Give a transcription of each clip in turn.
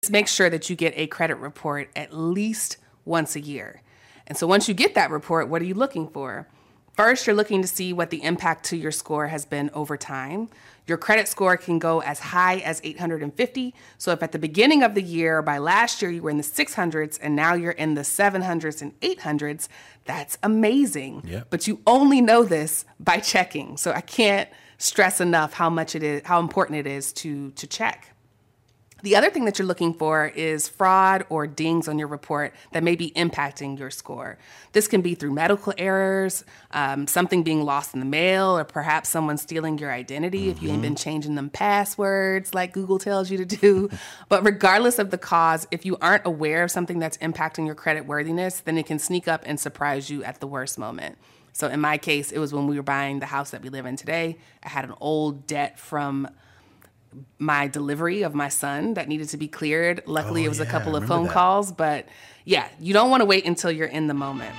just make sure that you get a credit report at least once a year. And so once you get that report, what are you looking for? First, you're looking to see what the impact to your score has been over time. Your credit score can go as high as 850. So if at the beginning of the year, by last year, you were in the 600s and now you're in the 700s and 800s, that's amazing. Yep. But you only know this by checking. So I can't stress enough how important it is to check. The other thing that you're looking for is fraud or dings on your report that may be impacting your score. This can be through medical errors, something being lost in the mail, or perhaps someone stealing your identity if you ain't been changing them passwords like Google tells you to do. But regardless of the cause, if you aren't aware of something that's impacting your credit worthiness, then it can sneak up and surprise you at the worst moment. So in my case, it was when we were buying the house that we live in today. I had an old debt from my delivery of my son that needed to be cleared. Luckily, it was a couple of phone calls, but yeah, you don't want to wait until you're in the moment.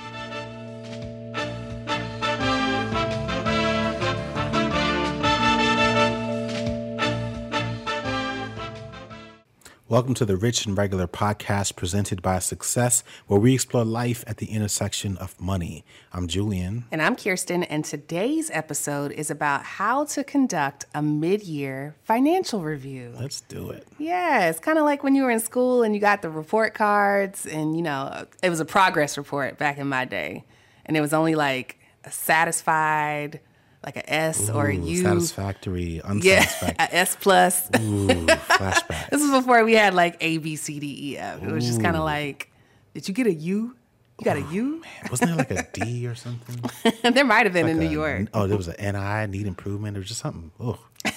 Welcome to the Rich and Regular podcast presented by Success, where we explore life at the intersection of money. I'm Julian. And I'm Kirsten, and today's episode is about how to conduct a mid-year financial review. Let's do it. Yeah, it's kind of like when you were in school and you got the report cards and, it was a progress report back in my day. And it was only like a satisfied, like a S or a U. Satisfactory, unsatisfactory. Yeah, a S plus. Ooh, flashback. This was before we had like A, B, C, D, E, F. It was just kind of like, did you get a U? You got a U? Man, wasn't there like a D or something? There might have been like in New York. Oh, there was an NI, need improvement. There was just something. Oh,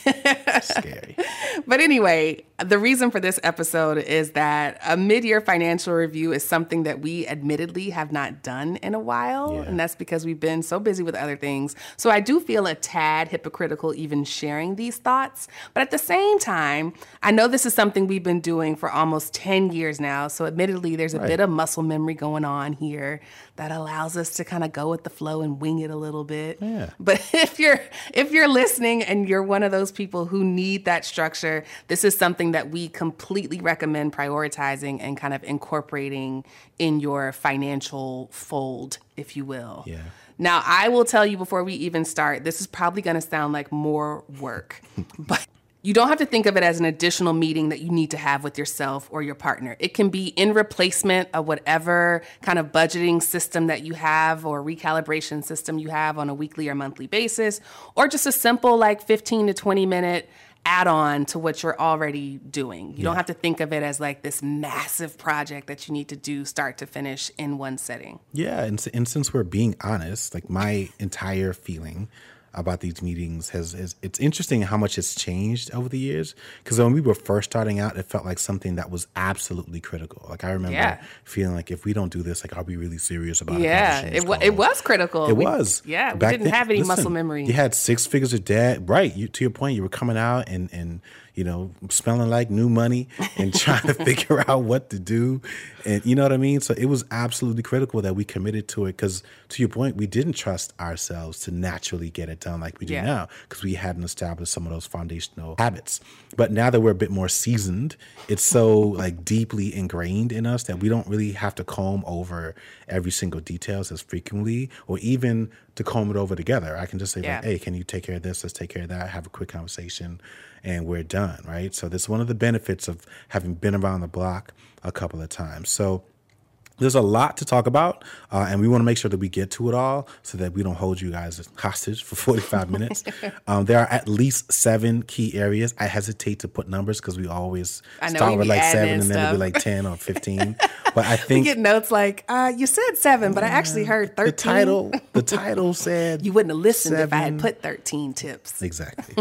scary. But anyway, the reason for this episode is that a mid-year financial review is something that we admittedly have not done in a while. Yeah. And that's because we've been so busy with other things. So I do feel a tad hypocritical even sharing these thoughts. But at the same time, I know this is something we've been doing for almost 10 years now. So admittedly, there's a bit of muscle memory going on here that allows us to kind of go with the flow and wing it a little bit. Yeah. But if you're listening and you're one of those people who need that structure, this is something that we completely recommend prioritizing and kind of incorporating in your financial fold, if you will. Yeah. Now, I will tell you before we even start, this is probably going to sound like more work, but you don't have to think of it as an additional meeting that you need to have with yourself or your partner. It can be in replacement of whatever kind of budgeting system that you have or recalibration system you have on a weekly or monthly basis, or just a simple 15 to 20 minute add-on to what you're already doing. You don't have to think of it as like this massive project that you need to do start to finish in one setting. Yeah, and since we're being honest, like my entire feeling about these meetings it's interesting how much it's changed over the years. Because when we were first starting out, it felt like something that was absolutely critical. Like I remember feeling like if we don't do this, like, are we really serious about it? Yeah, it was critical. It was. Yeah, we Back didn't then, have any muscle memory. You had 6 figures of debt. Right. To your point, you were coming out and smelling like new money and trying to figure out what to do. And you know what I mean? So it was absolutely critical that we committed to it because, to your point, we didn't trust ourselves to naturally get it done like we do now because we hadn't established some of those foundational habits. But now that we're a bit more seasoned, it's so deeply ingrained in us that we don't really have to comb over every single details as frequently or even to comb it over together. I can just say, hey, can you take care of this? Let's take care of that. Have a quick conversation. And we're done, right? So that's one of the benefits of having been around the block a couple of times. So there's a lot to talk about, and we want to make sure that we get to it all so that we don't hold you guys hostage for 45 minutes. There are at least 7 key areas. I hesitate to put numbers because we always start with 7 and then it'll be 10 or 15. But I think we get notes like, you said 7, but I actually heard 13. The title said you wouldn't have listened 7. if I had put 13 tips. Exactly.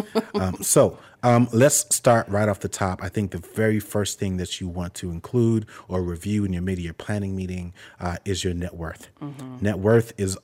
Let's start right off the top. I think the very first thing that you want to include or review in your mid-year planning meeting is your net worth. Mm-hmm. Net worth is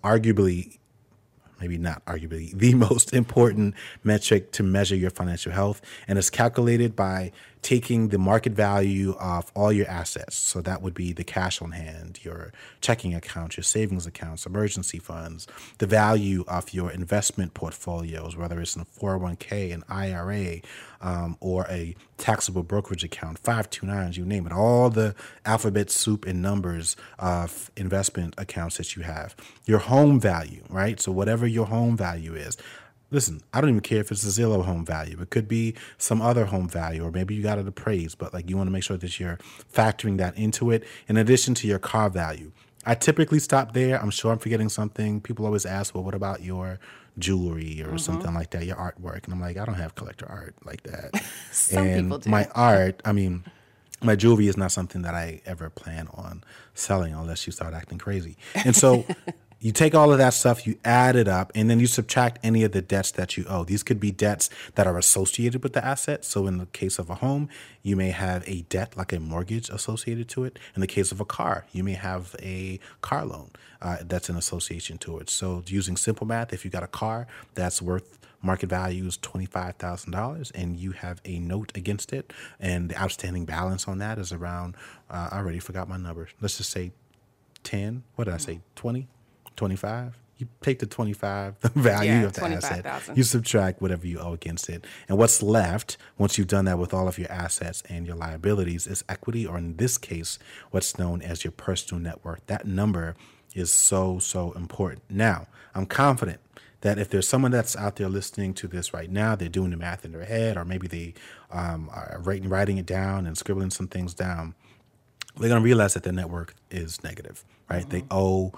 maybe not arguably, the most important metric to measure your financial health. And it's calculated by taking the market value of all your assets. So that would be the cash on hand, your checking accounts, your savings accounts, emergency funds, the value of your investment portfolios, whether it's in a 401k, an IRA, or a taxable brokerage account, 529s, you name it, all the alphabet soup and numbers of investment accounts that you have. Your home value, right? So whatever your home value is. Listen, I don't even care if it's a Zillow home value. It could be some other home value, or maybe you got it appraised, but like you want to make sure that you're factoring that into it in addition to your car value. I typically stop there. I'm sure I'm forgetting something. People always ask, well, what about your jewelry or something like that, your artwork? And I'm like, I don't have collector art like that. Some people do. My art, my jewelry is not something that I ever plan on selling unless you start acting crazy. And so you take all of that stuff, you add it up, and then you subtract any of the debts that you owe. These could be debts that are associated with the asset. So in the case of a home, you may have a debt like a mortgage associated to it. In the case of a car, you may have a car loan that's an association to it. So using simple math, if you got a car that's worth market value is $25,000 and you have a note against it, and the outstanding balance on that is around, I already forgot my number. Let's just say 10. What did I say? 20? 25? You take the 25, the value of the asset, you subtract whatever you owe against it. And what's left, once you've done that with all of your assets and your liabilities, is equity, or in this case, what's known as your personal net worth. That number is so, so important. Now, I'm confident that if there's someone that's out there listening to this right now, they're doing the math in their head, or maybe they are writing it down and scribbling some things down, they're going to realize that their net worth is negative, right? They owe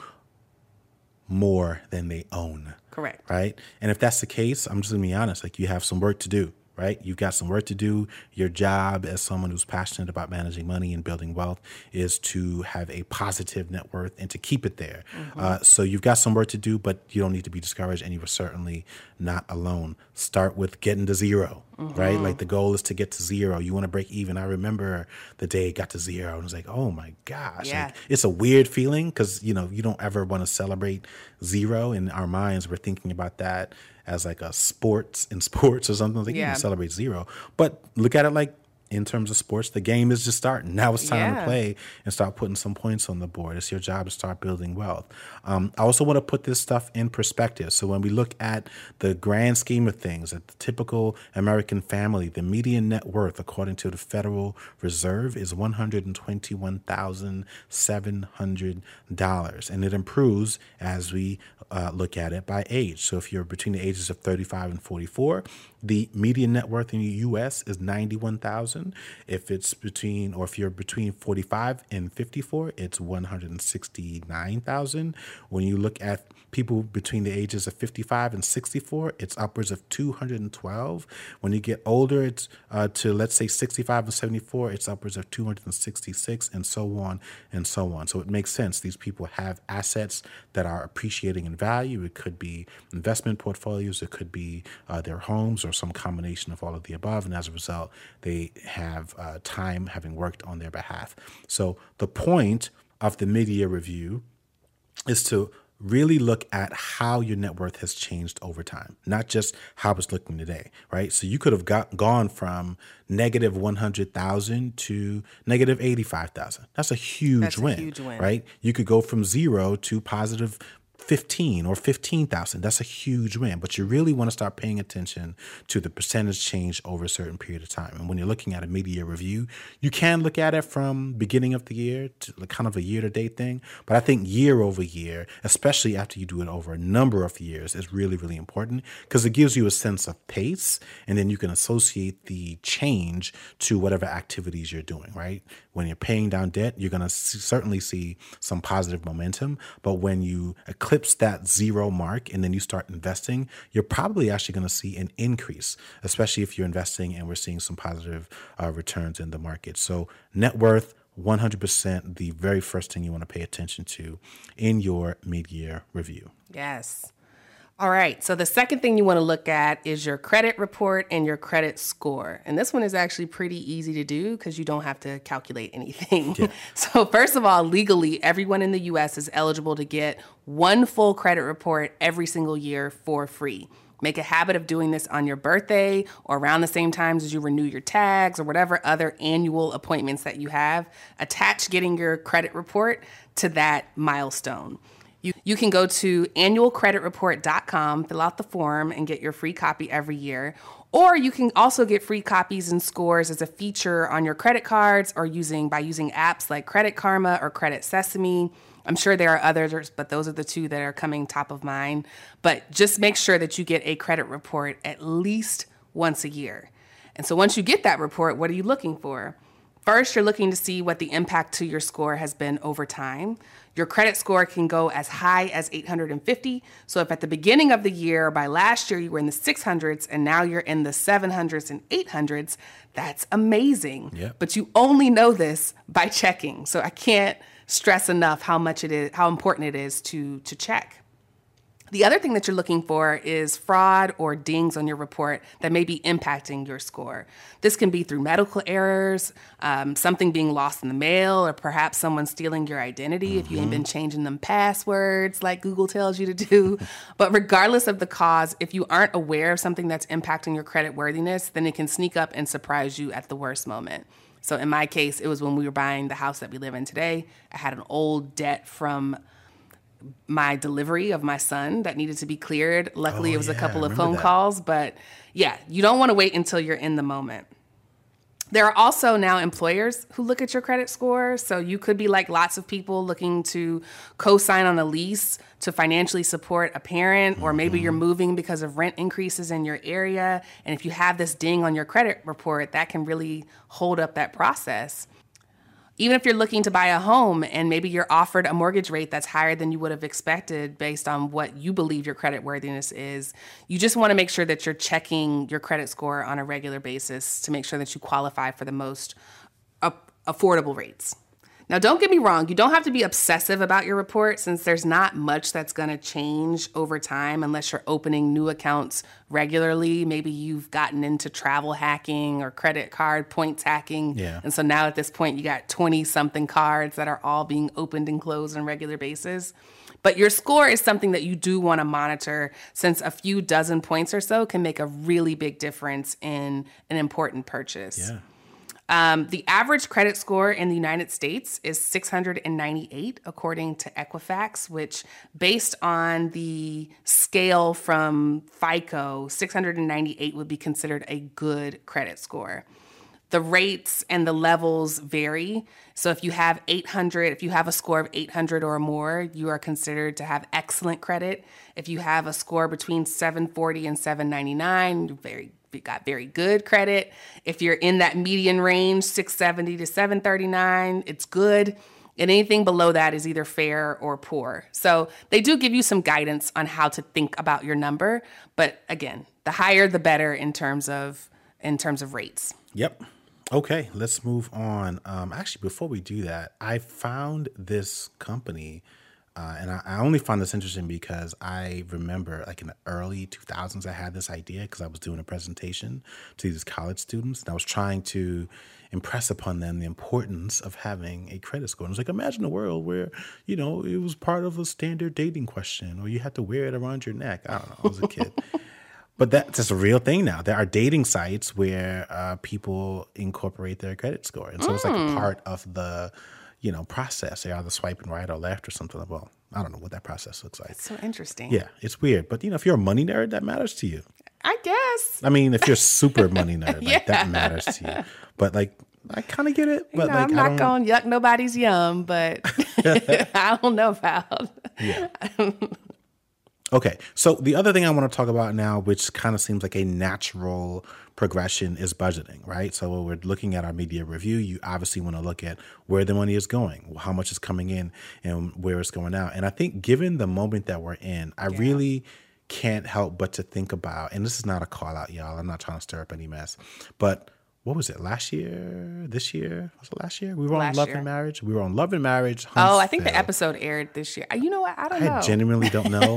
more than they own. Correct. Right? And if that's the case, I'm just going to be honest, like you have some work to do, right? You've got some work to do. Your job as someone who's passionate about managing money and building wealth is to have a positive net worth and to keep it there. So you've got some work to do, but you don't need to be discouraged, and you are certainly not alone. Start with getting to zero, right? Like the goal is to get to zero. You want to break even. I remember the day it got to zero and it was like, oh my gosh. Yeah. Like, it's a weird feeling because, you don't ever want to celebrate zero. In our minds, we're thinking about that as like a sports or something. Like you can celebrate zero. But look at it like in terms of sports, the game is just starting. Now it's time to play and start putting some points on the board. It's your job to start building wealth. I also want to put this stuff in perspective. So when we look at the grand scheme of things, at the typical American family, the median net worth, according to the Federal Reserve, is $121,700. And it improves as we look at it by age. So if you're between the ages of 35 and 44, the median net worth in the U.S. is $91,000. If you're between 45 and 54, it's $169,000. When you look at people between the ages of 55 and 64, it's upwards of $212,000. When you get older, it's to let's say 65 and 74, it's upwards of $266,000, and so on and so on. So it makes sense. These people have assets that are appreciating in value. It could be investment portfolios. It could be their homes, or some combination of all of the above. And as a result, they have time having worked on their behalf. So the point of the mid-year review is to really look at how your net worth has changed over time, not just how it's looking today, right? So you could have gone from negative 100,000 to negative 85,000. That's a huge win, right? You could go from zero to positive 15 or 15,000. That's a huge win, but you really want to start paying attention to the percentage change over a certain period of time. And when you're looking at a mid-year review, you can look at it from beginning of the year to kind of a year-to-date thing. But I think year over year, especially after you do it over a number of years, is really, really important because it gives you a sense of pace, and then you can associate the change to whatever activities you're doing, right? When you're paying down debt, you're going to certainly see some positive momentum. But when you eclipse that zero mark and then you start investing, you're probably actually going to see an increase, especially if you're investing and we're seeing some positive returns in the market. So net worth, 100%, the very first thing you want to pay attention to in your mid-year review. Yes. All right. So the second thing you want to look at is your credit report and your credit score. And this one is actually pretty easy to do because you don't have to calculate anything. Yeah. So first of all, legally, everyone in the U.S. is eligible to get one full credit report every single year for free. Make a habit of doing this on your birthday or around the same times as you renew your tags or whatever other annual appointments that you have. Attach getting your credit report to that milestone. You can go to annualcreditreport.com, fill out the form, and get your free copy every year. Or you can also get free copies and scores as a feature on your credit cards or by using apps like Credit Karma or Credit Sesame. I'm sure there are others, but those are the two that are coming top of mind. But just make sure that you get a credit report at least once a year. And so once you get that report, what are you looking for? First, you're looking to see what the impact to your score has been over time. Your credit score can go as high as 850. So if at the beginning of the year, or by last year, you were in the 600s and now you're in the 700s and 800s, that's amazing. Yep. But you only know this by checking. So I can't stress enough how important it is to check. The other thing that you're looking for is fraud or dings on your report that may be impacting your score. This can be through medical errors, something being lost in the mail, or perhaps someone stealing your identity if you ain't been changing them passwords like Google tells you to do. But regardless of the cause, if you aren't aware of something that's impacting your credit worthiness, then it can sneak up and surprise you at the worst moment. So in my case, it was when we were buying the house that we live in today. I had an old debt from my delivery of my son that needed to be cleared. Luckily, it was a couple of phone calls, but yeah, you don't want to wait until you're in the moment. There are also now employers who look at your credit score. So you could be like lots of people looking to co-sign on a lease to financially support a parent, or maybe you're moving because of rent increases in your area. And if you have this ding on your credit report, that can really hold up that process. Even if you're looking to buy a home and maybe you're offered a mortgage rate that's higher than you would have expected based on what you believe your credit worthiness is, you just want to make sure that you're checking your credit score on a regular basis to make sure that you qualify for the most affordable rates. Now, don't get me wrong, you don't have to be obsessive about your report since there's not much that's going to change over time unless you're opening new accounts regularly. Maybe you've gotten into travel hacking or credit card points hacking. Yeah. And so now at this point, you got 20-something cards that are all being opened and closed on a regular basis. But your score is something that you do want to monitor since a few dozen points or so can make a really big difference in an important purchase. Yeah. The average credit score in the United States is 698, according to Equifax, which based on the scale from FICO, 698 would be considered a good credit score. The rates and the levels vary. So if you have a score of 800 or more, you are considered to have excellent credit. If you have a score between 740 and 799, you got very good credit. If you're in that median range, 670 to 739, it's good. And anything below that is either fair or poor. So they do give you some guidance on how to think about your number. But again, the higher, the better in terms of rates. Yep. Okay, let's move on. Actually, before we do that, I found this company. And I only found this interesting because I remember like in the early 2000s, I had this idea because I was doing a presentation to these college students and I was trying to impress upon them the importance of having a credit score. And it was like, imagine a world where, it was part of a standard dating question or you had to wear it around your neck. I don't know. I was a kid. But that's just a real thing now. There are dating sites where people incorporate their credit score. And so it's like a part of the process. They're either swiping right or left or something. Well, I don't know what that process looks like. It's so interesting. Yeah, it's weird. But, if you're a money nerd, that matters to you. I guess. I mean, if you're super money nerd, that matters to you. But, I kind of get it. But I'm not going to yuck nobody's yum, but I don't know about. Yeah. Okay, so the other thing I want to talk about now, which kind of seems like a natural progression, is budgeting, right? So when we're looking at our media review, you obviously want to look at where the money is going, how much is coming in, and where it's going out. And I think given the moment that we're in, I really can't help but to think about, and this is not a call out, y'all. I'm not trying to stir up any mess, but what was it, last year, this year? Was it last year? We were on Last Love year. and Marriage. We were on Love and Marriage. Oh, I think the Huntsville. episode aired this year. You know what? I don't know. I genuinely don't know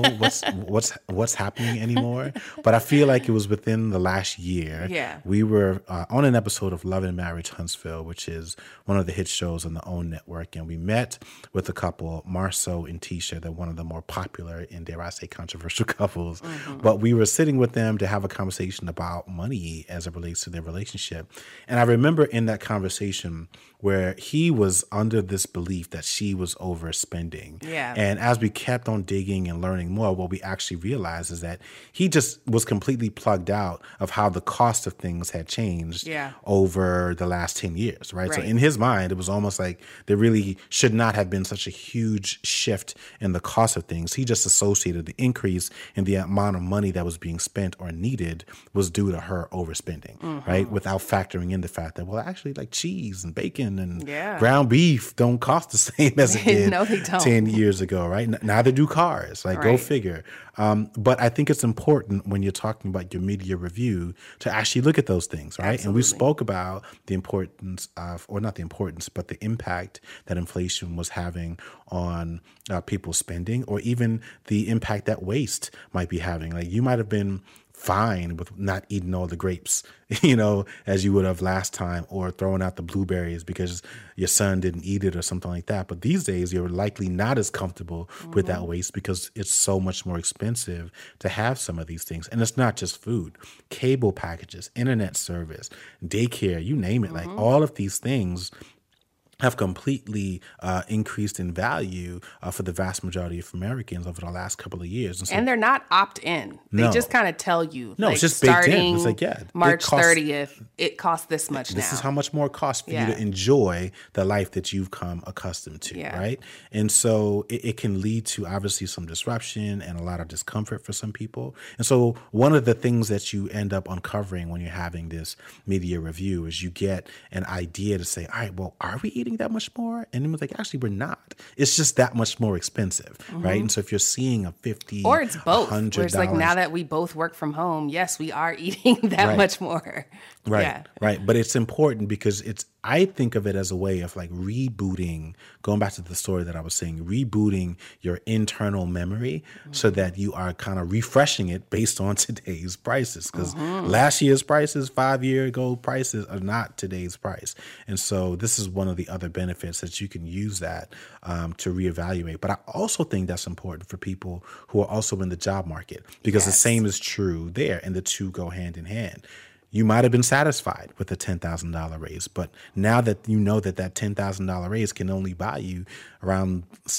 what's happening anymore, but I feel like it was within the last year. Yeah. We were on an episode of Love and Marriage Huntsville, which is one of the hit shows on the OWN network, and we met with a couple, Marceau and Tisha. They're one of the more popular and, dare I say, controversial couples. But we were sitting with them to have a conversation about money as it relates to their relationship. And I remember in that conversation where he was under this belief that she was overspending. Yeah. And as we kept on digging and learning more, what we actually realized is that he just was completely plugged out of how the cost of things had changed over the last 10 years, right? So in his mind, it was almost like there really should not have been such a huge shift in the cost of things. He just associated the increase in the amount of money that was being spent or needed was due to her overspending, right? Without factoring in the fact that, well, actually, like cheese and bacon and ground beef don't cost the same as it did No, they don't. 10 years ago, right? Neither do cars. Like, go figure. But I think it's important when you're talking about your media review to actually look at those things, right? Absolutely. And we spoke about the importance of, or not the importance, but the impact that inflation was having on people's spending, or even the impact that waste might be having. Like, you might have been fine with not eating all the grapes, as you would have last time, or throwing out the blueberries because your son didn't eat it or something like that. But these days, you're likely not as comfortable with that waste because it's so much more expensive to have some of these things. And it's not just food, cable packages, internet service, daycare, you name it. Like, all of these things have completely increased in value for the vast majority of Americans over the last couple of years. And, so, And they're not opt-in. They just kind of tell you. No, like, it's just baked in. starting It's like, yeah, March 30th, it costs this much now. This is how much more it costs for you to enjoy the life that you've come accustomed to, right? And so it can lead to obviously some disruption and a lot of discomfort for some people. And so one of the things that you end up uncovering when you're having this media review is you get an idea to say, all right, well, are we eating that much more? And it was like, actually, we're not. It's just that much more expensive, right? And so if you're seeing a $50 or it's both, where $100, it's like, now that we both work from home, yes, we are eating that much more. Right. But it's important because I think of it as a way of like rebooting, going back to the story that I was saying, rebooting your internal memory so that you are kind of refreshing it based on today's prices. Because last year's prices, 5 year ago prices are not today's price. And so this is one of the other benefits that you can use that to reevaluate. But I also think that's important for people who are also in the job market, because the same is true there, and the two go hand in hand. You might have been satisfied with a $10,000 raise, but now that you know that $10,000 raise can only buy you around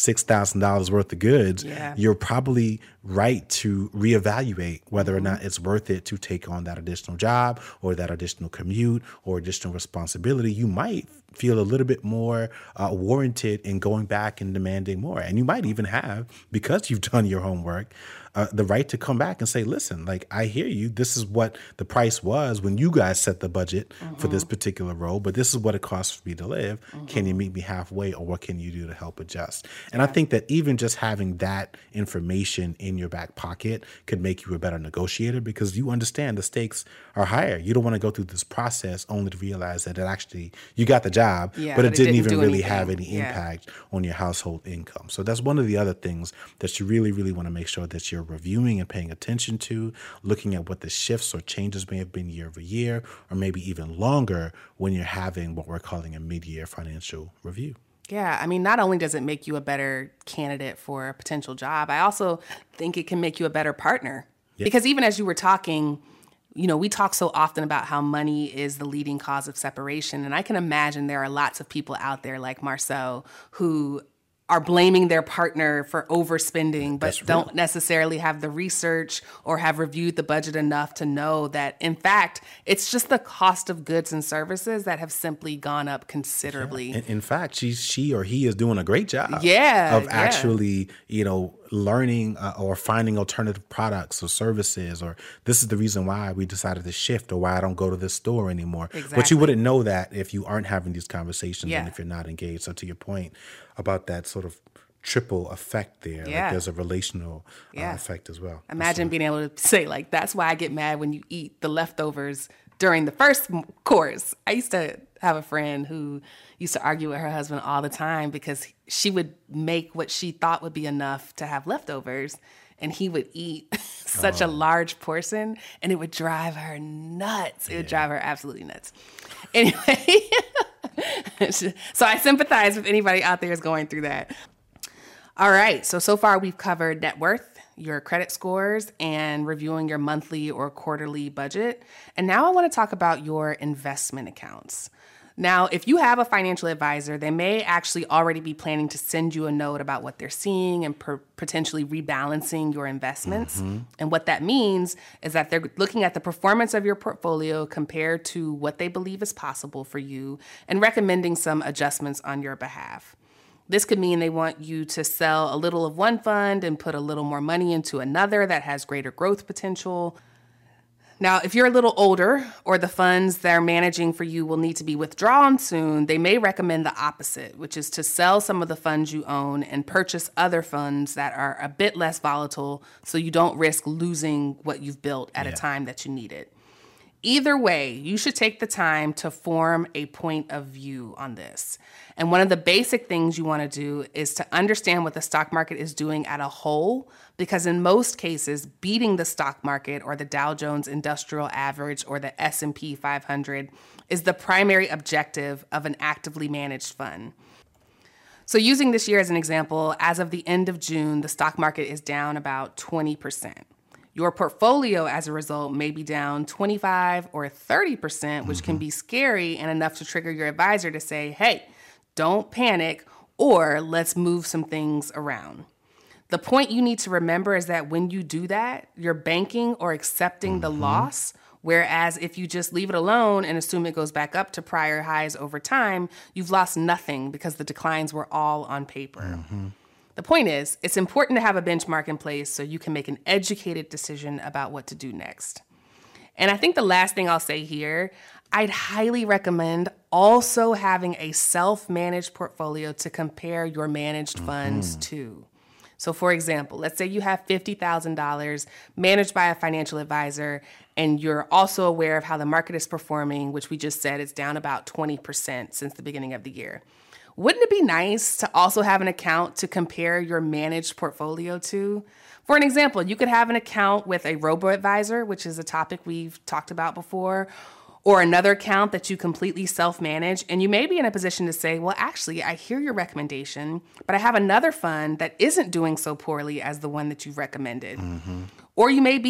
$6,000 worth of goods, you're probably right to reevaluate whether or not it's worth it to take on that additional job or that additional commute or additional responsibility. You might feel a little bit more warranted in going back and demanding more. And you might even have, because you've done your homework, the right to come back and say, listen, like, I hear you. This is what the price was when you guys set the budget for this particular role, but this is what it costs for me to live. Can you meet me halfway, or what can you do to help adjust? And I think that even just having that information in your back pocket could make you a better negotiator, because you understand the stakes are higher. You don't want to go through this process only to realize that you got the job, but it didn't even really have any impact on your household income. So that's one of the other things that you really, really want to make sure that you're reviewing and paying attention to, looking at what the shifts or changes may have been year over year, or maybe even longer when you're having what we're calling a mid-year financial review. Yeah, I mean, not only does it make you a better candidate for a potential job, I also think it can make you a better partner. Because even as you were talking, we talk so often about how money is the leading cause of separation. And I can imagine there are lots of people out there like Marceau who are blaming their partner for overspending, but don't necessarily have the research or have reviewed the budget enough to know that, in fact, it's just the cost of goods and services that have simply gone up considerably. In fact, she or he is doing a great job of actually, learning or finding alternative products or services, or this is the reason why we decided to shift, or why I don't go to this store anymore. But you wouldn't know that if you aren't having these conversations and if you're not engaged. So to your point about that sort of triple effect there, like there's a relational effect as well. Imagine being able to say, like, that's why I get mad when you eat the leftovers during the first course. I used to have a friend who used to argue with her husband all the time because she would make what she thought would be enough to have leftovers, and he would eat such a large portion, and it would drive her nuts. It would drive her absolutely nuts. Anyway, so I sympathize with anybody out there is going through that. All right, so far we've covered net worth, your credit scores, and reviewing your monthly or quarterly budget. And now I want to talk about your investment accounts. Now, if you have a financial advisor, they may actually already be planning to send you a note about what they're seeing and potentially rebalancing your investments. And what that means is that they're looking at the performance of your portfolio compared to what they believe is possible for you and recommending some adjustments on your behalf. This could mean they want you to sell a little of one fund and put a little more money into another that has greater growth potential. Now, if you're a little older or the funds they're managing for you will need to be withdrawn soon, they may recommend the opposite, which is to sell some of the funds you own and purchase other funds that are a bit less volatile so you don't risk losing what you've built at a time that you need it. Either way, you should take the time to form a point of view on this. And one of the basic things you want to do is to understand what the stock market is doing at a whole, because in most cases, beating the stock market or the Dow Jones Industrial Average or the S&P 500 is the primary objective of an actively managed fund. So using this year as an example, as of the end of June, the stock market is down about 20%. Your portfolio, as a result, may be down 25 or 30%, which can be scary and enough to trigger your advisor to say, hey, don't panic, or let's move some things around. The point you need to remember is that when you do that, you're banking or accepting the loss, whereas if you just leave it alone and assume it goes back up to prior highs over time, you've lost nothing because the declines were all on paper. The point is, it's important to have a benchmark in place so you can make an educated decision about what to do next. And I think the last thing I'll say here, I'd highly recommend also having a self-managed portfolio to compare your managed funds to. So for example, let's say you have $50,000 managed by a financial advisor, and you're also aware of how the market is performing, which we just said is down about 20% since the beginning of the year. Wouldn't it be nice to also have an account to compare your managed portfolio to? For an example, you could have an account with a robo-advisor, which is a topic we've talked about before, or another account that you completely self-manage, and you may be in a position to say, well, actually, I hear your recommendation, but I have another fund that isn't doing so poorly as the one that you've recommended. Or you may be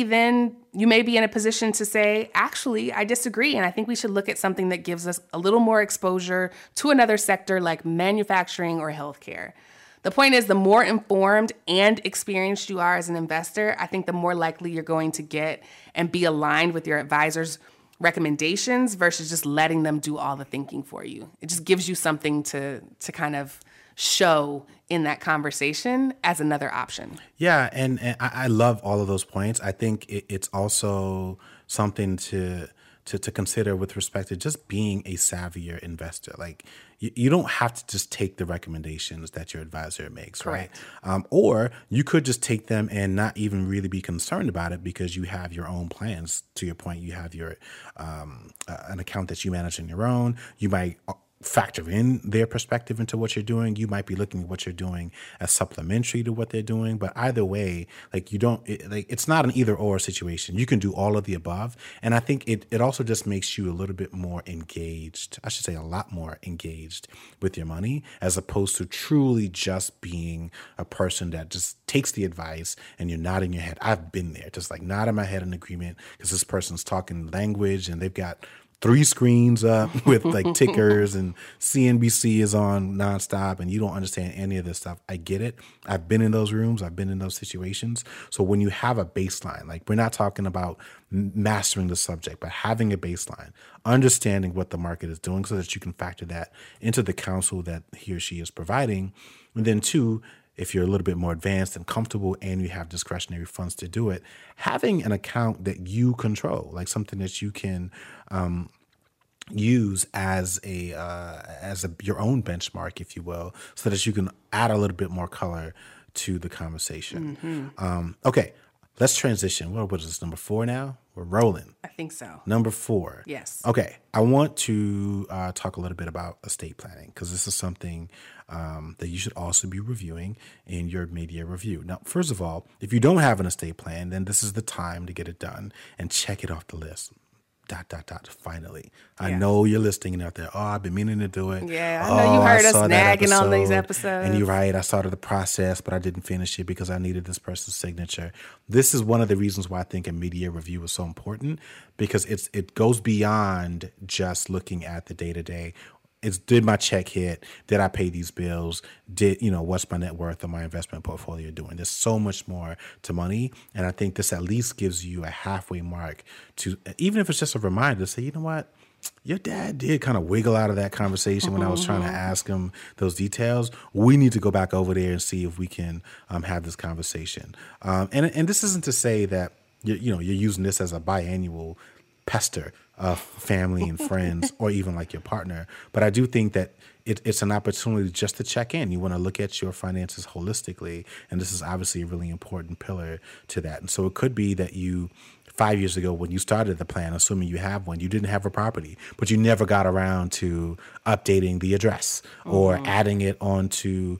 in a position to say, actually, I disagree, and I think we should look at something that gives us a little more exposure to another sector like manufacturing or healthcare. The point is, the more informed and experienced you are as an investor, I think the more likely you're going to get and be aligned with your advisor's recommendations versus just letting them do all the thinking for you. It just gives you something to kind of show in that conversation as another option. Yeah, and I love all of those points. I think it's also something to consider with respect to just being a savvier investor. Like you don't have to just take the recommendations that your advisor makes, Correct. right? Or you could just take them and not even really be concerned about it because you have your own plans. To your point, you have your an account that you manage on your own. You might factor in their perspective into what you're doing. You might be looking at what you're doing as supplementary to what they're doing, but either way, like it's not an either or situation. You can do all of the above. And I think it also just makes you a little bit more engaged. I should say a lot more engaged with your money, as opposed to truly just being a person that just takes the advice and you're nodding your head. I've been there, just like nodding my head in agreement because this person's talking language and they've got 3 screens up with like tickers and CNBC is on nonstop and you don't understand any of this stuff. I get it. I've been in those rooms. I've been in those situations. So when you have a baseline, like we're not talking about mastering the subject, but having a baseline, understanding what the market is doing so that you can factor that into the counsel that he or she is providing. And then 2, if you're a little bit more advanced and comfortable and you have discretionary funds to do it, having an account that you control, like something that you can use as your own benchmark, if you will, so that you can add a little bit more color to the conversation. Okay. let's transition. What is this, number 4 now? We're rolling. I think so. Number 4. Yes. Okay. I want to talk a little bit about estate planning because this is something that you should also be reviewing in your mid-year review. Now, first of all, if you don't have an estate plan, then this is the time to get it done and check it off the list. ... Finally. I know you're listening out there. Oh, I've been meaning to do it. Yeah, I know you heard us nagging on these episodes. And you're right. I started the process, but I didn't finish it because I needed this person's signature. This is one of the reasons why I think a mid-year review is so important, because it goes beyond just looking at the day-to-day. It's, did my check hit? Did I pay these bills? What's my net worth or my investment portfolio doing? There's so much more to money. And I think this at least gives you a halfway mark to, even if it's just a reminder to say, you know what? Your dad did kind of wiggle out of that conversation when I was trying to ask him those details. We need to go back over there and see if we can have this conversation. And this isn't to say that you're using this as a biannual pester of family and friends or even like your partner. But I do think that it's an opportunity just to check in. You want to look at your finances holistically. And this is obviously a really important pillar to that. And so it could be that 5 years ago when you started the plan, assuming you have one, you didn't have a property, but you never got around to updating the address or adding it onto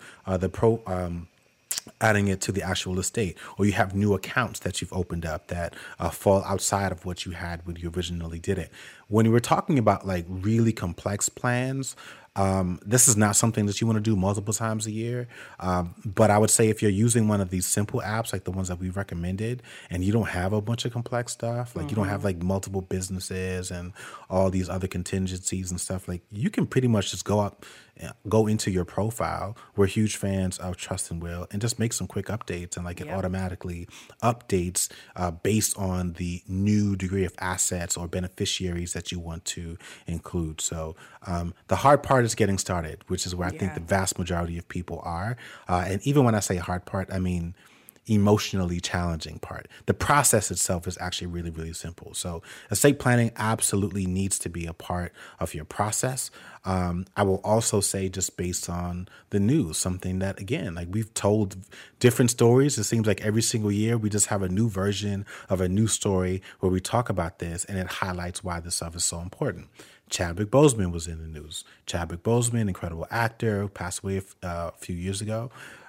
adding it to the actual estate, or you have new accounts that you've opened up that fall outside of what you had when you originally did it. When we're talking about like really complex plans, this is not something that you want to do multiple times a year. But I would say if you're using one of these simple apps, like the ones that we recommended, and you don't have a bunch of complex stuff, like you don't have like multiple businesses and all these other contingencies and stuff, like you can pretty much just go into your profile. We're huge fans of Trust and Will, and just make some quick updates, and like it automatically updates based on the new degree of assets or beneficiaries that you want to include. So the hard part is getting started, which is where I think the vast majority of people are. And even when I say hard part, I mean emotionally challenging part. The process itself is actually really, really simple. So estate planning absolutely needs to be a part of your process. I will also say, just based on the news, something that, again, like we've told different stories. It seems like every single year we just have a new version of a new story where we talk about this, and it highlights why this stuff is so important. Chadwick Boseman was in the news. Chadwick Boseman, incredible actor, passed away a few years ago.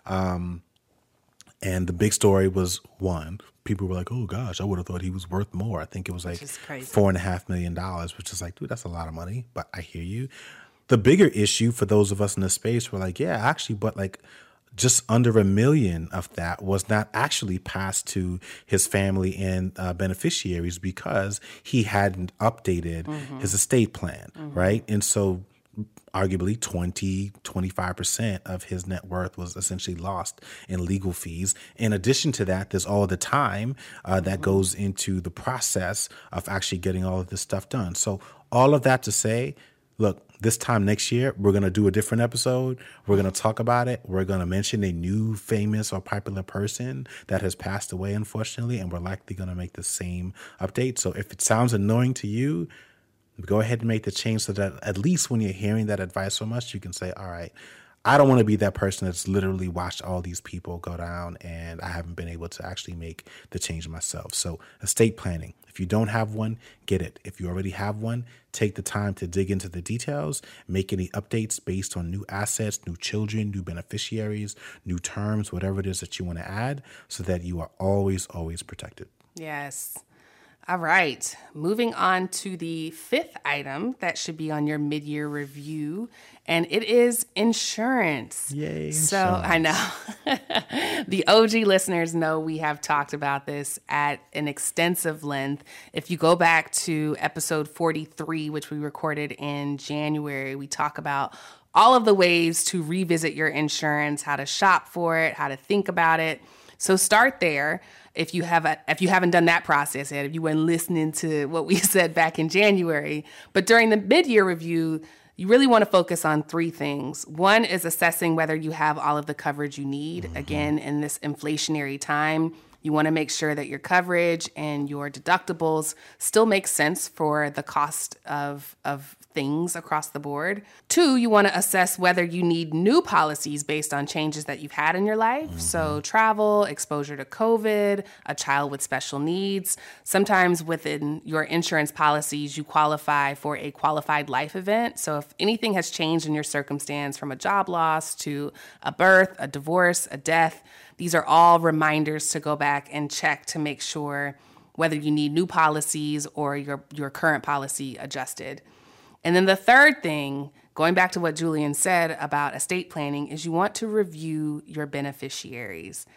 And the big story was, one, people were like, oh gosh, I would have thought he was worth more. I think it was like $4.5 million, which is like, dude, that's a lot of money, but I hear you. The bigger issue for those of us in the space were like, yeah, actually, but like just under $1 million of that was not actually passed to his family and beneficiaries because he hadn't updated his estate plan, right? And so arguably 25% of his net worth was essentially lost in legal fees. In addition to that, there's all the time that goes into the process of actually getting all of this stuff done. So all of that to say, look, this time next year, we're going to do a different episode. We're going to talk about it. We're going to mention a new famous or popular person that has passed away, unfortunately, and we're likely going to make the same update. So if it sounds annoying to you, go ahead and make the change so that at least when you're hearing that advice so much, you can say, all right, I don't want to be that person that's literally watched all these people go down and I haven't been able to actually make the change myself. So estate planning, if you don't have one, get it. If you already have one, take the time to dig into the details, make any updates based on new assets, new children, new beneficiaries, new terms, whatever it is that you want to add, so that you are always, always protected. Yes. All right, moving on to the 5th item that should be on your mid-year review, and it is insurance. Yay, So insurance. I know the OG listeners know we have talked about this at an extensive length. If you go back to episode 43, which we recorded in January, we talk about all of the ways to revisit your insurance, how to shop for it, how to think about it. So start there. If you haven't done that process yet, if you weren't listening to what we said back in January. But during the mid-year review, you really want to focus on 3 things. One is assessing whether you have all of the coverage you need. Again, in this inflationary time, You want to make sure that your coverage and your deductibles still make sense for the cost of things across the board. 2, you want to assess whether you need new policies based on changes that you've had in your life. So travel, exposure to COVID, a child with special needs. Sometimes within your insurance policies, you qualify for a qualified life event. So if anything has changed in your circumstance from a job loss to a birth, a divorce, a death, these are all reminders to go back and check to make sure whether you need new policies or your current policy adjusted. And then the third thing, going back to what Julian said about estate planning, is you want to review your beneficiaries.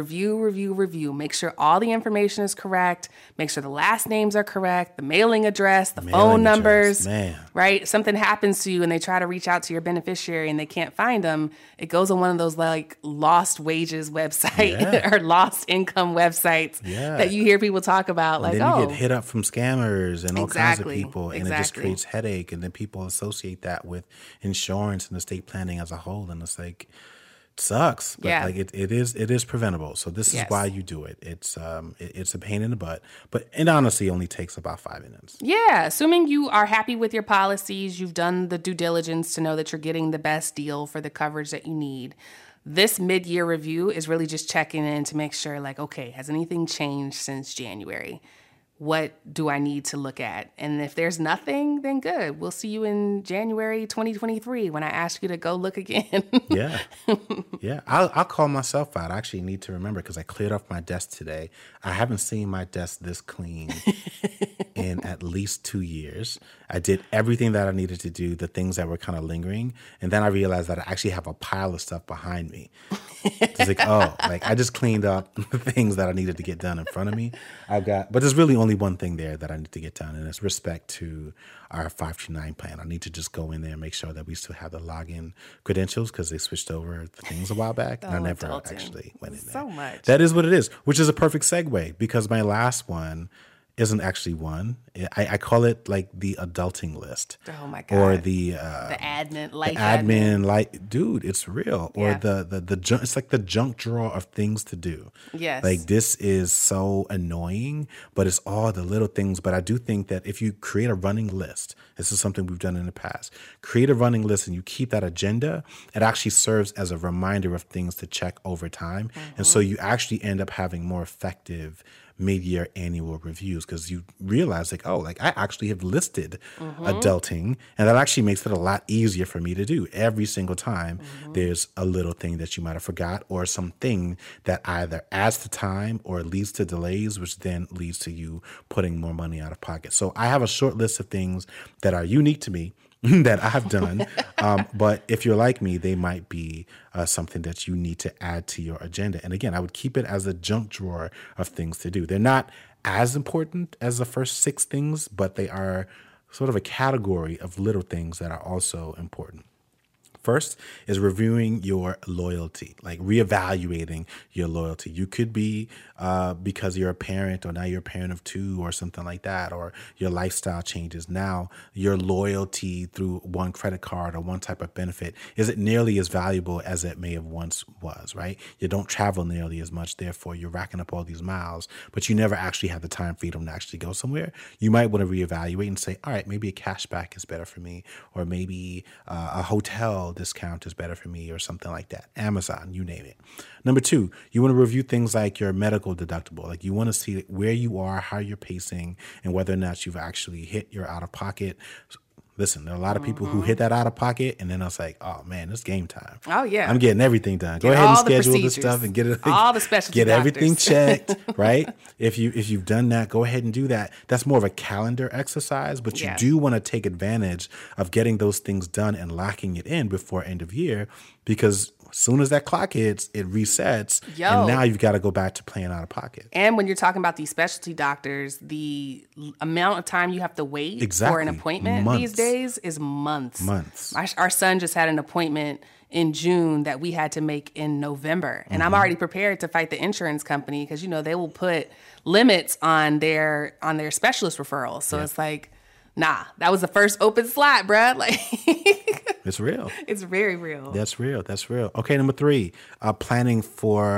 Review. Make sure all the information is correct. Make sure the last names are correct, the mailing address, the phone numbers, right? Something happens to you and they try to reach out to your beneficiary and they can't find them. It goes on one of those like lost wages website or lost income websites that you hear people talk about. And then you get hit up from scammers and all kinds of people, and it just creates headache. And then people associate that with insurance and estate planning as a whole, and it's like, sucks, but like it is preventable. So this is why you do it. It's a pain in the butt, but it honestly only takes about 5 minutes. Yeah, assuming you are happy with your policies, you've done the due diligence to know that you're getting the best deal for the coverage that you need. This mid-year review is really just checking in to make sure, like, okay, has anything changed since January? What do I need to look at? And if there's nothing, then good. We'll see you in January 2023 when I ask you to go look again. Yeah. I'll call myself out. I actually need to remember because I cleared off my desk today. I haven't seen my desk this clean in at least 2 years. I did everything that I needed to do, the things that were kind of lingering. And then I realized that I actually have a pile of stuff behind me. It's like, I just cleaned up the things that I needed to get done in front of me. But there's really only one thing there that I need to get done, and it's respect to our 529 plan. I need to just go in there and make sure that we still have the login credentials because they switched over the things a while back, and I never actually went in there. So much. That is what it is, which is a perfect segue because my last one isn't actually one. I call it like the adulting list. Oh my God. Or the admin, like, dude, it's real. Or the junk, it's like the junk drawer of things to do. Yes. Like this is so annoying, but it's all the little things. But I do think that if you create a running list, this is something we've done in the past, create a running list and you keep that agenda, it actually serves as a reminder of things to check over time. And so you actually end up having more effective mid-year annual reviews because you realize like, I actually have listed adulting, and that actually makes it a lot easier for me to do. Every single time there's a little thing that you might have forgot or something that either adds to time or leads to delays, which then leads to you putting more money out of pocket. So I have a short list of things that are unique to me that I've done. But if you're like me, they might be something that you need to add to your agenda. And again, I would keep it as a junk drawer of things to do. They're not as important as the first 6 things, but they are sort of a category of little things that are also important. First is reviewing your loyalty, like reevaluating your loyalty. You could be because you're a parent or now you're a parent of 2 or something like that, or your lifestyle changes. Now your loyalty through one credit card or one type of benefit isn't nearly as valuable as it may have once was, right? You don't travel nearly as much. Therefore, you're racking up all these miles, but you never actually have the time freedom to actually go somewhere. You might want to reevaluate and say, all right, maybe a cashback is better for me, or maybe a hotel discount is better for me or something like that. Amazon, you name it. Number 2, you want to review things like your medical deductible. Like you want to see where you are, how you're pacing, and whether or not you've actually hit your out of pocket. Listen, there are a lot of people who hit that out of pocket, and then I was like, oh man, it's game time. Oh yeah, I'm getting everything done. Go ahead and schedule this stuff and get it, all the specialty get doctors. Everything checked, right? If you've done that, go ahead and do that. That's more of a calendar exercise, but you do want to take advantage of getting those things done and locking it in before end of year, because as soon as that clock hits, it resets, and now you've got to go back to playing out of pocket. And when you're talking about these specialty doctors, the amount of time you have to wait for an appointment these days is months. Our son just had an appointment in June that we had to make in November. And I'm already prepared to fight the insurance company because, they will put limits on their specialist referrals. So it's like, nah, that was the first open slot, bruh. Like, it's real. It's very real. That's real. Okay, number 3, planning for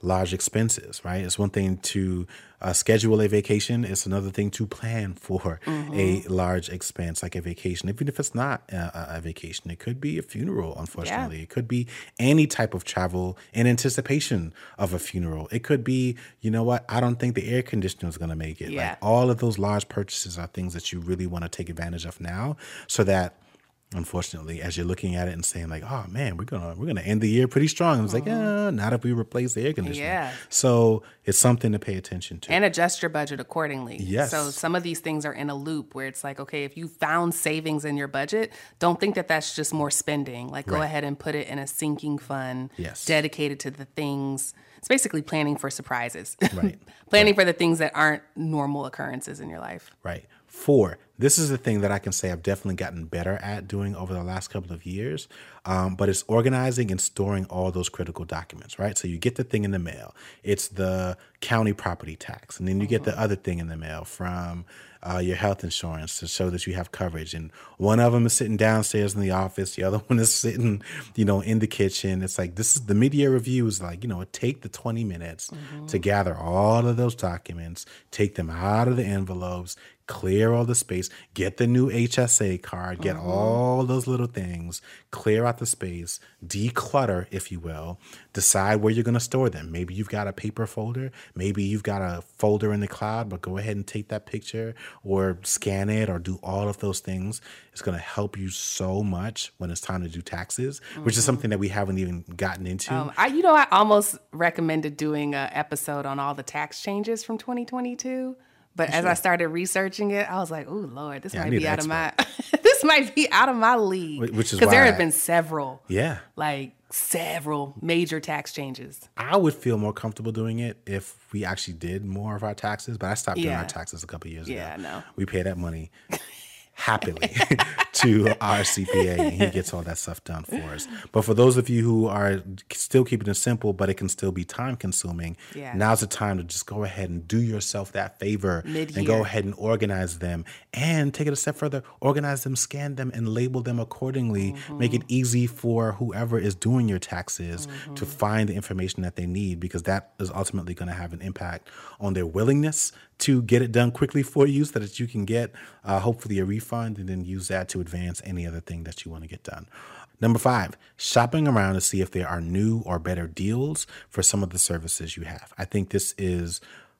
large expenses, right? It's one thing to schedule a vacation. It's another thing to plan for a large expense like a vacation. Even if it's not a vacation, it could be a funeral, unfortunately. Yeah. It could be any type of travel in anticipation of a funeral. It could be, you know what, I don't think the air conditioner is going to make it. Yeah. Like all of those large purchases are things that you really want to take advantage of now, so that unfortunately, as you're looking at it and saying like, oh man, we're gonna end the year pretty strong. I was like, not if we replace the air conditioner. Yeah. So it's something to pay attention to. And adjust your budget accordingly. Yes. So some of these things are in a loop where it's like, okay, if you found savings in your budget, don't think that that's just more spending. Like go Right. ahead and put it in a sinking fund Yes. dedicated to the things. It's basically planning for surprises. Right. Planning for the things that aren't normal occurrences in your life. Right. 4, this is the thing that I can say I've definitely gotten better at doing over the last couple of years, but it's organizing and storing all those critical documents, right? So you get the thing in the mail. It's the county property tax. And then you get the other thing in the mail from your health insurance to show that you have coverage. And one of them is sitting downstairs in the office. The other one is sitting, in the kitchen. It's like, this is the mid-year review is like, take the 20 minutes to gather all of those documents, take them out of the envelopes, clear all the space, get the new HSA card, get all those little things, clear out the space, declutter, if you will, decide where you're going to store them. Maybe you've got a paper folder, maybe you've got a folder in the cloud, but go ahead and take that picture or scan it or do all of those things. It's going to help you so much when it's time to do taxes, which is something that we haven't even gotten into. I almost recommended doing an episode on all the tax changes from 2022. But as I started researching it, I was like, "Oh Lord, this might be out of my this might be out of my league." Which is because there why have been several major tax changes. I would feel more comfortable doing it if we actually did more of our taxes, but I stopped doing Yeah. our taxes a couple of years ago. Yeah, no. We pay that money happily to our CPA, and he gets all that stuff done for us. But for those of you who are still keeping it simple, but it can still be time consuming, Yeah. now's the time to just go ahead and do yourself that favor Mid-year. and go ahead and organize them, and take it a step further, organize them, scan them, and label them accordingly. Make it easy for whoever is doing your taxes to find the information that they need, because that is ultimately going to have an impact on their willingness to get it done quickly for you, so that you can get hopefully a refund and then use that to advance any other thing that you want to get done. Number 5, shopping around to see if there are new or better deals for some of the services you have. I think this is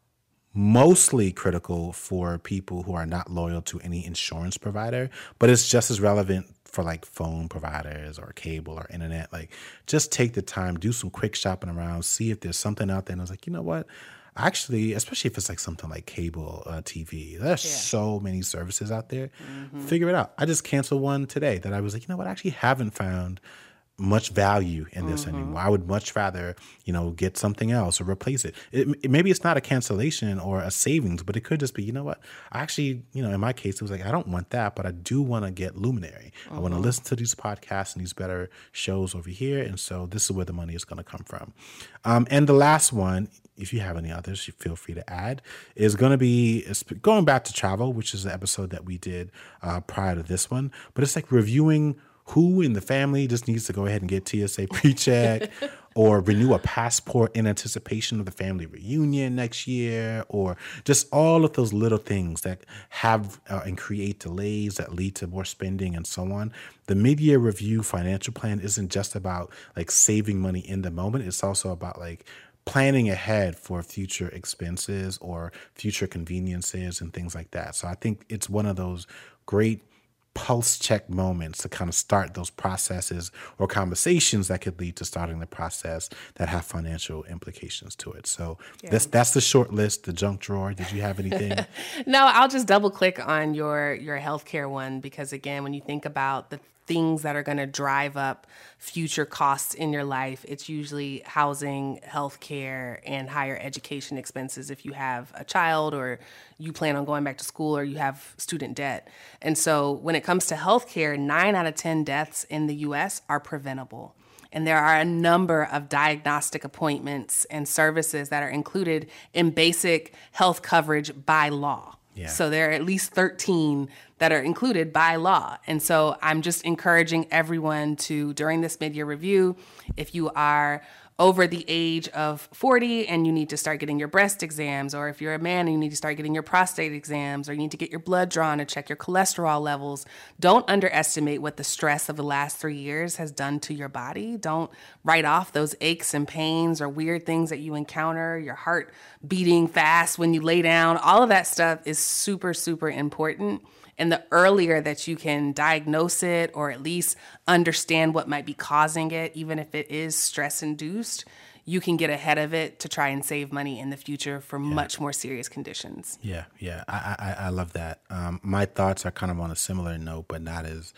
mostly critical for people who are not loyal to any insurance provider, but it's just as relevant for like phone providers or cable or internet. Like, just take the time, do some quick shopping around, see if there's something out there. And I was like, you know what? Actually, especially if it's like something like cable TV, there's so many services out there. Figure it out. I just canceled one today that I was like, you know what? I actually haven't found much value in this anymore. I would much rather, get something else or replace it. Maybe it's not a cancellation or a savings, but it could just be, you know what? I actually, in my case, it was like, I don't want that, but I do want to get Luminary. I want to listen to these podcasts and these better shows over here. And so this is where the money is going to come from. And the last one, if you have any others, you feel free to add, is going to be going back to travel, which is the episode that we did prior to this one. But it's like reviewing who in the family just needs to go ahead and get TSA pre-check or renew a passport in anticipation of the family reunion next year, or just all of those little things that have and create delays that lead to more spending and so on. The mid-year review financial plan isn't just about like saving money in the moment. It's also about like planning ahead for future expenses or future conveniences and things like that. So I think it's one of those great pulse check moments to kind of start those processes or conversations that could lead to starting the process that have financial implications to it. So that's the short list, the junk drawer. Did you have anything? No, I'll just double click on your healthcare one, because again, when you think about the things that are going to drive up future costs in your life, it's usually housing, healthcare, and higher education expenses if you have a child or you plan on going back to school or you have student debt. And so when it comes to healthcare, 9 out of 10 deaths in the U.S. are preventable. And there are a number of diagnostic appointments and services that are included in basic health coverage by law. Yeah. So there are at least 13 that are included by law. And so I'm just encouraging everyone to, during this mid-year review, if you are over the age of 40 and you need to start getting your breast exams, or if you're a man and you need to start getting your prostate exams, or you need to get your blood drawn to check your cholesterol levels, don't underestimate what the stress of the last 3 years has done to your body. Don't write off those aches and pains or weird things that you encounter, your heart beating fast when you lay down. All of that stuff is super, super important. And the earlier that you can diagnose it or at least understand what might be causing it, even if it is stress-induced, you can get ahead of it to try and save money in the future for much more serious conditions. Yeah. I love that. My thoughts are kind of on a similar note, but not as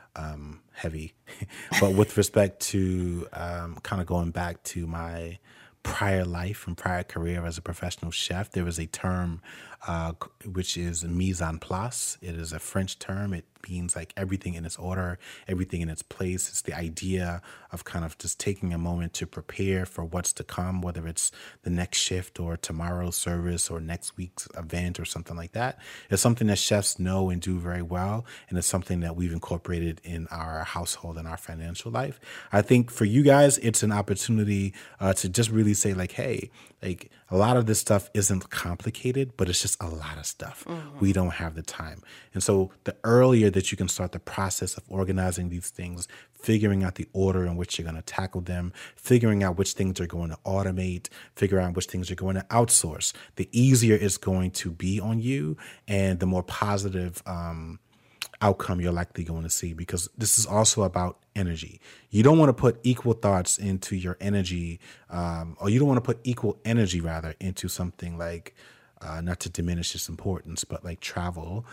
heavy. But with respect to kind of going back to my prior life and prior career as a professional chef, there was a term which is mise en place. It is a French term. It means like everything in its order, everything in its place. It's the idea of kind of just taking a moment to prepare for what's to come, whether it's the next shift or tomorrow's service or next week's event or something like that. It's something that chefs know and do very well, and it's something that we've incorporated in our household and our financial life. I think for you guys, it's an opportunity to just really say like, hey, like a lot of this stuff isn't complicated, but it's just a lot of stuff. Mm-hmm. We don't have the time. And so the earlier that you can start the process of organizing these things, figuring out the order in which you're going to tackle them, figuring out which things are going to automate, figuring out which things you're going to outsource, the easier it's going to be on you and the more positive outcome you're likely going to see, because this is also about energy. You don't want to put equal thoughts into your energy, or you don't want to put equal energy rather into something like, not to diminish its importance, but like travel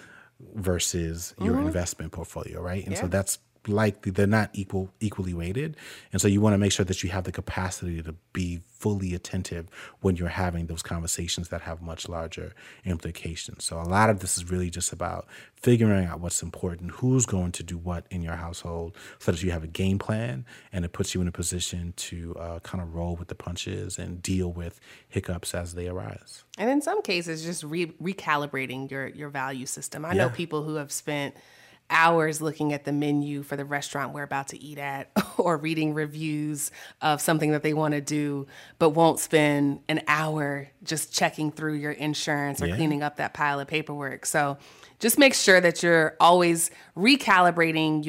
versus your investment portfolio, right? And so that's likely they're not equally weighted. And so you want to make sure that you have the capacity to be fully attentive when you're having those conversations that have much larger implications. So a lot of this is really just about figuring out what's important, who's going to do what in your household, so that you have a game plan and it puts you in a position to kind of roll with the punches and deal with hiccups as they arise. And in some cases, just recalibrating your value system. I know people who have spent hours looking at the menu for the restaurant we're about to eat at, or reading reviews of something that they want to do, but won't spend an hour just checking through your insurance or cleaning up that pile of paperwork. So just make sure that you're always recalibrating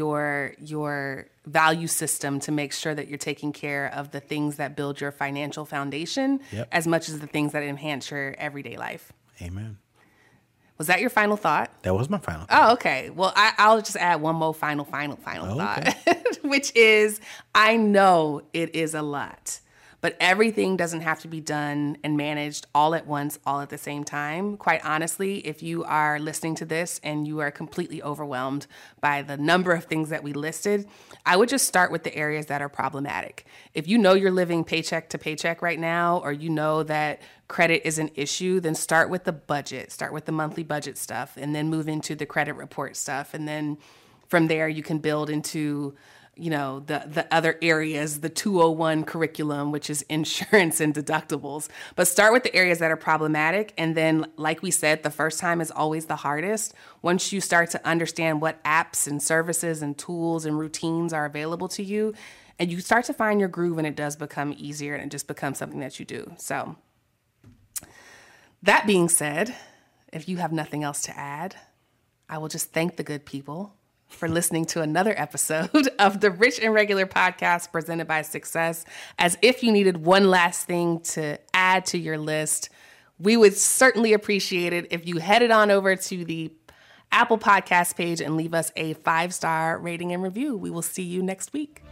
your value system to make sure that you're taking care of the things that build your financial foundation as much as the things that enhance your everyday life. Amen. Was that your final thought? That was my final thought. Oh, okay. Well, I'll just add one more final thought, which is, I know it is a lot, but everything doesn't have to be done and managed all at once, all at the same time. Quite honestly, if you are listening to this and you are completely overwhelmed by the number of things that we listed, I would just start with the areas that are problematic. If you know you're living paycheck to paycheck right now, or you know that credit is an issue, then start with the budget, start with the monthly budget stuff, and then move into the credit report stuff. And then from there, you can build into, you know, the other areas, the 201 curriculum, which is insurance and deductibles. But start with the areas that are problematic. And then, like we said, the first time is always the hardest. Once you start to understand what apps and services and tools and routines are available to you, and you start to find your groove, and it does become easier, and it just becomes something that you do. So that being said, if you have nothing else to add, I will just thank the good people for listening to another episode of the Rich and Regular podcast presented by Success. As if you needed one last thing to add to your list, we would certainly appreciate it if you headed on over to the Apple Podcast page and leave us a 5-star rating and review. We will see you next week.